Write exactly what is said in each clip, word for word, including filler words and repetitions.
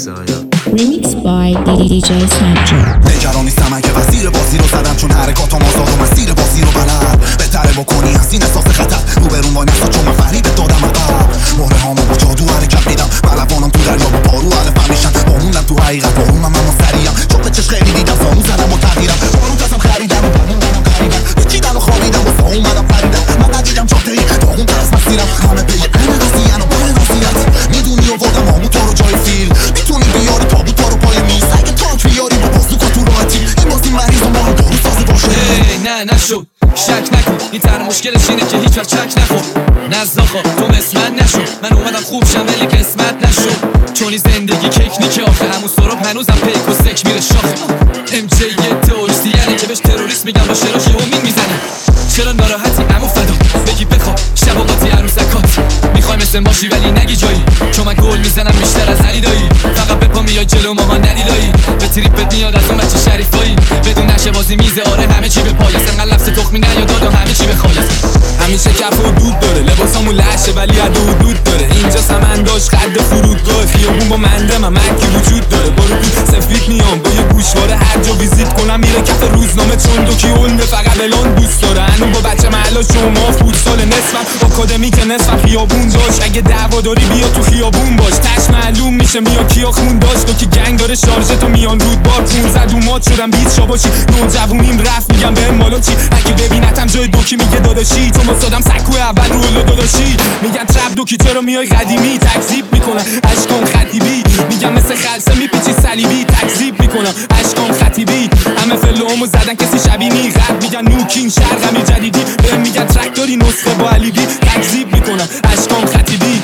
Remix by دی جی Snapchat. نگران نیستم من که وزیر بازی رو زدم، چون حرکاتم آزاد و مسیر بازی رو بلد. بهتره بکنی از این احساس خطر رو برون وای نستا، چون من فریب دادم عقب. مهره هامو با جادو حرکت میدم، ملوانم تو دریا با پارو علفم میشن. بامونم تو حقیقت بارونم اما سریم، چون به چش خیلی دیدم زانو زدم و تغییرم. بارون دستم خریدم و بارون دارم خریدم، بچیدم و خوابیدم و فا اومدم پریدم. من ندیدم جاده ای داغون تر از مسیرم، همه به یه قرن قضیه‌ن و بار وضعیت. میدونی آوردم آمو تو رو جای فیل، میتونی بیاری تابوت رو پای میز. اگه تانک بیاری با بازوکا تو راحتی، این بازی مریض و ما رو دارو سازه باشه. نه نشو شک نکن، این تر مشکلش اینه که هیچ وقت چک نخور. نزداخا تو مثل من نشو، من اومدم خوب شم ولی قسمت نشو. چون این زندگی کیکنیکه آخه، همون سراب هنوزم پیک و سک میره شاخه. ام جی یه تروریستی یعنی که بهش تروریست میگم، با شراش یهو مین میزنه. چرا ناراحتی عمو فدا، بگی بخوا شباقاتی عروسکات. میخوای مثل ماشی ولی نگی جایی، چون من گل میزنم بیشتر از علی دایی. فقط بپا میای جلو مامان ندیدایی، به تریپت میاد از اون بچه شریفایی. بدون نشه بازی میزه آره همه چی به پایست، انقدر لفظ تخمی نیاد دادم همه چی به خالص. همیشه کف و دود داره، لباسامون لشه ولی عد و دود داره. اینجا سمنداش خد فرودگاه، خیابون با منده من مکی وجود داره. برو تو سفید میام با یه گوشواره، هر جا ویزیت کنم میره کف روزنامه. چون دو کی اون فقط الان دوست داره. هنوز با بچه محلا شما فوتسال نصفم، آکادمی که نصفم خیابون داشت. اگه دعوا داری بیا تو خیابون باش، تش معلوم میشه میاد کیا خون داشت. تو که گنگ داره شارژه تو میان رود بار پونزد و مات شدم بیت شاباشی. نو جوونیم رفت میگم به مالا چی، اگه ببینتم جای دوکی میگه داداشی. تو مصادم سکو اول رولو داداشی، میگن ترپ دوکی چرا میای قدیمی. تکذیب میکنم اشکام خطیبی، میگم مثل خلصه میپیچی صلیبی. تکذیب میکنم اشکام خطیبی، همه فلومو زدن کسی شبینی. غرب میگن نوکین شرقمی جدیدی، بهم میگن ترکتوری نسخه با علیبی. تکذیب میکنم اشکام خطیبی.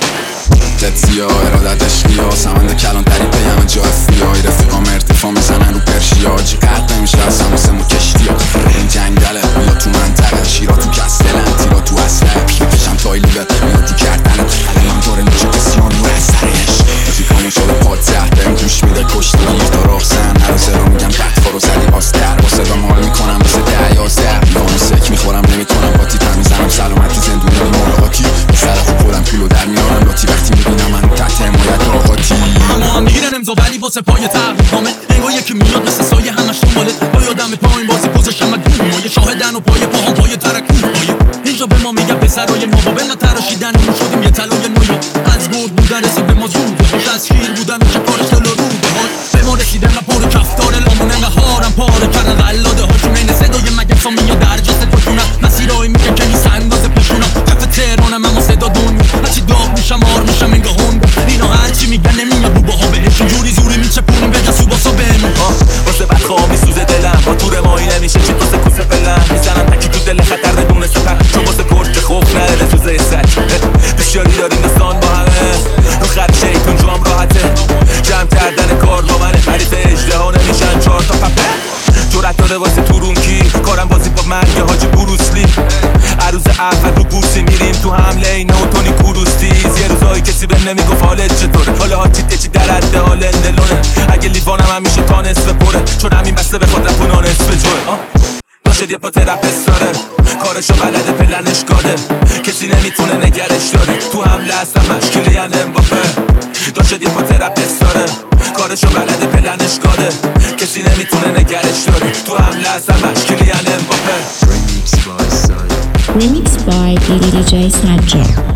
جتسیا ارادت عشقیا، سمند کلان ترین پیام جا افریای. رفیقام ارتفاع میزنن رو پرشیا، چی قد نمیشه از هموسم و کشتیا. این جنگله یا تو منطقه، شیرا تو کستلن تیرا تو اصله. پیشم تایلی بد میاد تو کردنت، الان داره میشه کسیان رو اثرش. موسیقامون شده پاد زهد بهم گوش میده کشتی گیر تا راه سن. هر روز رو میگم قطفا رو زدی آستر، با صدام حال میکنم مثل ده یازده. میگم سک میخورم نمیتونم باتی تر میزنم سلامتی زندونی مراقاتی. به سر خوب خودم پولو در میارم لاتی وقتی میبینم من تحت حمایت آقاتی. اما هم میگیرن امضا ولی واسه پای تقویمه، انگار یکی میاد مثل سایه همش دنبالت. با یادم پایین بازی پوزشم مدون مایه، شاهدن و پای پاهم پای ترکون پایه. اینجا به ما میگن پسرای ما با بنا تراشیدن اون شدیم یه طلای نویا. از گرد بودن رسید به ما زوده، خوش از شیر بودن میشه کارش دل رو روده. به ما رسیدن و پر کفتار لامون انقهارم پاره کردن قلاده هاشون. این صدای مگس ها میاد در جست پشونم، مسیرهای میگن که نیست اندازه پشونم. کف تهرانم اما صدا دنیا، هرچی داغ میشم آر میشم انگاه هنگا. اینا هرچی میگن نمیاد بوباها بهشون، جوری زوری میچپونیم به دست و باسا بهمون. واسه بدخواه میسوزه دلم، با تور ماهی نمیشه چی واسه کوسه فلم. میزنم تکی تو دل خطر بدون سپر، چون واسه کرد که خوف نداره سوزه سک. بسیاری داریم دستان با همه، رو خط شیطون جوام راحته. جمع کردن کار با منه، حریف اجده ها نمیشن چهار تا پپه. جورت داده واسه تورون کی، کارم بازی با مرگ حاج بروسلی. عروض اول رو بورسی میریم تو حمله اینا و تونی کوروستیز. یه روزایی کسی بهم نمیگفت حالت چطوره، حالا ها چیت چی در حد حال اندلونه. اگه لیوانم هم میشه تا نصف پره، چون همین بسته بخواد رپونا نصف جوه. باشد یه پا ترپس داره، کارشو بلده پلنش گاده. کسی نمیتونه نگرش داره، تو حمله هستم مشکلی ین امباپه. داشد یه پا ترپس داره، کارشو بلده پلنش گاده. کسی نمیتونه نگرش داره، تو حمله هستم مشکلی ین امباپه. Remix by دی جی Snapchat.